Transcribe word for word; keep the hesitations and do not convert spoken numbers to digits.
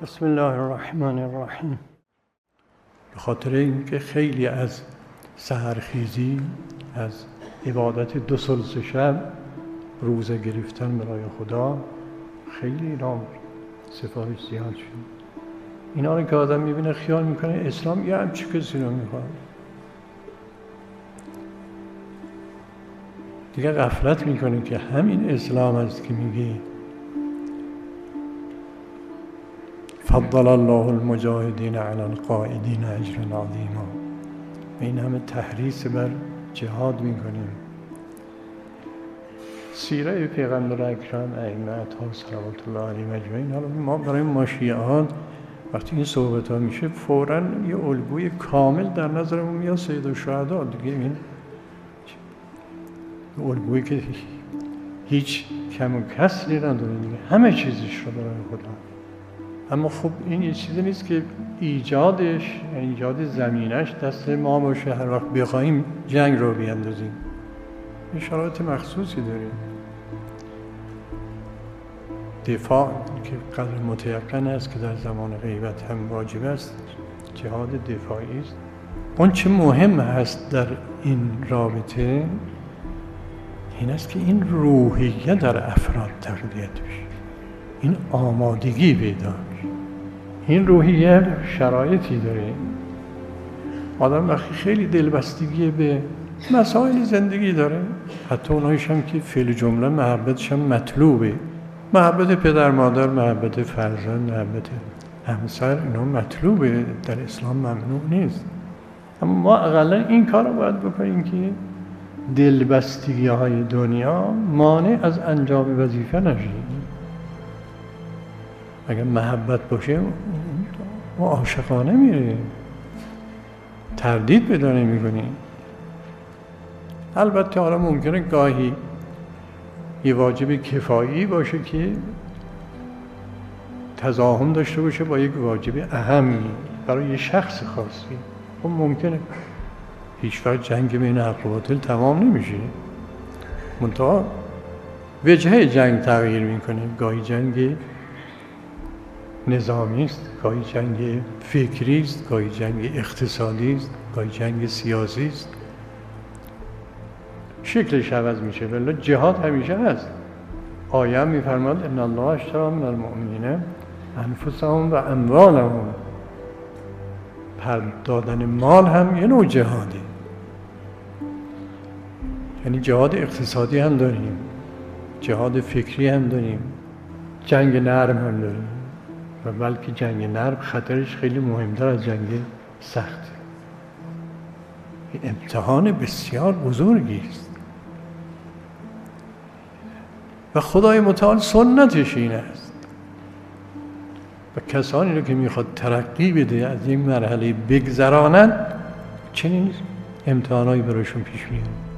بسم الله الرحمن الرحیم. به خاطر اینکه خیلی از سحرخیزی، از عبادت دو ثلث شب، روزه گرفتن برای خدا، خیلی اینا سفارش زیاد شد. اینا رو که آدم میبینه خیال میکنه اسلام یه همچی کسی رو میخواد. دیگه غفلت میکنه که همین اسلام است که میگه فضل الله المجاهدین علی القاعدین اجرا عظیما. این همه تحریص بر جهاد میکنیم. سیره پیغمبر اکرم ائمه اطهار صلوات الله علیهم اجمعین. حالا ما برای ما شیعان وقتی این صحبت ها میشه فوراً یه الگوی کامل در نظرمون میاد، سید الشهدا دیگه. این الگویی که هیچ کم و کسری نداره دیگه، همه چیزش رو برای خدا. اما خب این یه چیزی نیست که ایجادش، ایجاد زمینش دست ما باشه هر وقت بخوایم جنگ رو بیاندازیم. این شرایط مخصوصی داریم. دفاع که قدر متیقن است که در زمان غیبت هم واجب است، جهاد دفاعی است. اون چه مهم هست در این رابطه این است که این روحیه در افراد تقویت بشه، این آمادگی پیدا بشه. این روحیه شرایطی داره. آدم وقتی خیلی دلبستگی به مسائل زندگی داره، حتی اونایش هم که فعل جمله محبتش هم مطلوبه، محبت پدر مادر، محبت فرزند، محبت همسر، اینا مطلوبه، در اسلام ممنوع نیست. اما ما اقلا این کار رو باید بکنیم که دلبستگی های دنیا مانع از انجام وظیفه نشه. اگر محبت باشه ما عاشقانه میره، تردید پیدا نمی‌کنیم. البته حالا ممکنه گاهی یه واجب کفایی باشه که تزاحم داشته باشه با یک واجب اهمی برای یه شخص خاصی. خب ممکنه هیچ وقت جنگ بین حق و باطل تمام نمیشه، منتها وجهه جنگ تغییر میکنه. گاهی جنگ نظامی است، گاهی جنگ فکری است، گاهی جنگ اقتصادی است، گاهی جنگ سیاسی است. شکلش عوض میشه. ولی جهاد همیشه هست. آیه هم میفرماد ان الله اشتری من المؤمنین انفسهم و اموالهم. پردادن مال هم یه نوع جهاده. یعنی جهاد اقتصادی هم داریم، جهاد فکری هم داریم، جنگ نرم هم داریم. و بلکه جنگ نرم خطرش خیلی مهمتر از جنگ سخت. این امتحان بسیار بزرگی است و خدای متعال سنتش این است و کسانی رو که میخواد ترقی بده، از این مرحله بگذراند، چنین امتحانایی برایشون پیش میاد.